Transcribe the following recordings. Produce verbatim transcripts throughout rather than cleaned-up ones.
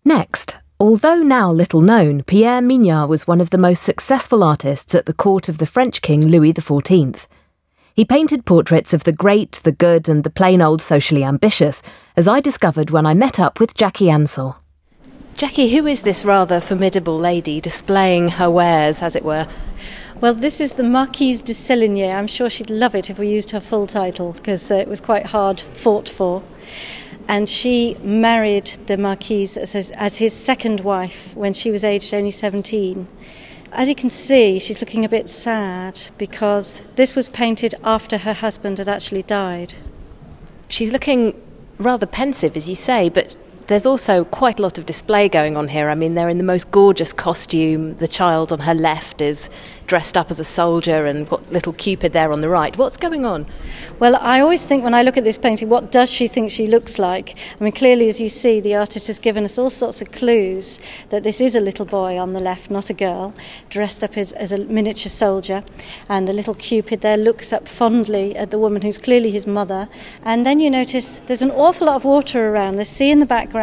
Next, although now little known, Pierre Mignard was one of the most successful artists at the court of the French king Louis the fourteenth. He painted portraits of the great, the good and the plain old socially ambitious, as I discovered when I met up with Jackie Ansell. Jackie, who is this rather formidable lady displaying her wares, as it were? Well, this is the Marquise de Séligné. I'm sure she'd love it if we used her full title, because uh, it was quite hard fought for. And she married the Marquise as his, as his second wife when she was aged only seventeen. As you can see, she's looking a bit sad because this was painted after her husband had actually died. She's looking rather pensive, as you say, but there's also quite a lot of display going on here. I mean, they're in the most gorgeous costume. The child on her left is dressed up as a soldier and got little Cupid there on the right. What's going on? Well, I always think when I look at this painting, what does she think she looks like? I mean, clearly, as you see, the artist has given us all sorts of clues that this is a little boy on the left, not a girl, dressed up as, as a miniature soldier. And the little Cupid there looks up fondly at the woman who's clearly his mother. And then you notice there's an awful lot of water around. There's sea in the background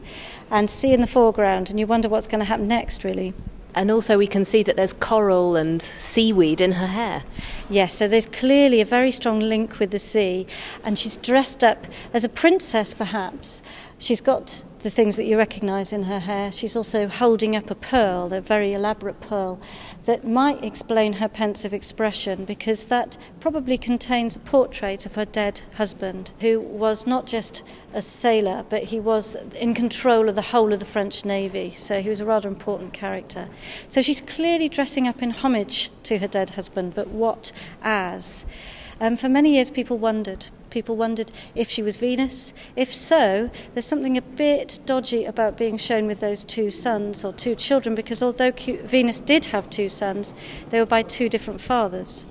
and sea in the foreground, and you wonder what's going to happen next, really. And also we can see that there's coral and seaweed in her hair. Yes, so there's clearly a very strong link with the sea, and she's dressed up as a princess, perhaps. She's got the things that you recognise in her hair. She's also holding up a pearl, a very elaborate pearl, that might explain her pensive expression, because that probably contains a portrait of her dead husband, who was not just a sailor, but he was in control of the whole of the French Navy, so he was a rather important character. So she's clearly dressing up in homage to her dead husband, but what as? Um, for many years people wondered. People wondered if she was Venus. If so, there's something a bit dodgy about being shown with those two sons or two children, because although Venus did have two sons, they were by two different fathers.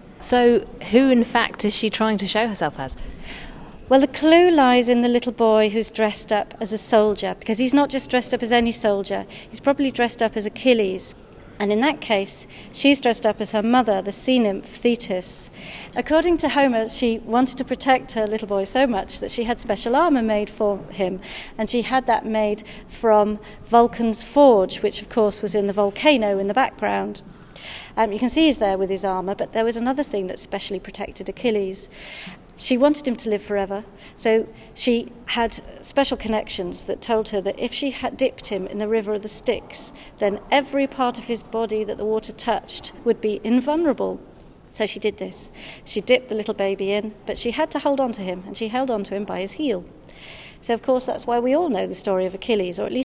So who in fact is she trying to show herself as? Well, the clue lies in the little boy who's dressed up as a soldier, because he's not just dressed up as any soldier, he's probably dressed up as Achilles. And in that case, she's dressed up as her mother, the sea nymph Thetis. According to Homer, she wanted to protect her little boy so much that she had special armour made for him. And she had that made from Vulcan's forge, which of course was in the volcano in the background. Um, you can see he's there with his armour, but there was another thing that specially protected Achilles. She wanted him to live forever, so she had special connections that told her that if she had dipped him in the river of the Styx, then every part of his body that the water touched would be invulnerable. So she did this. She dipped the little baby in, but she had to hold on to him, and she held on to him by his heel. So, of course, that's why we all know the story of Achilles, or at least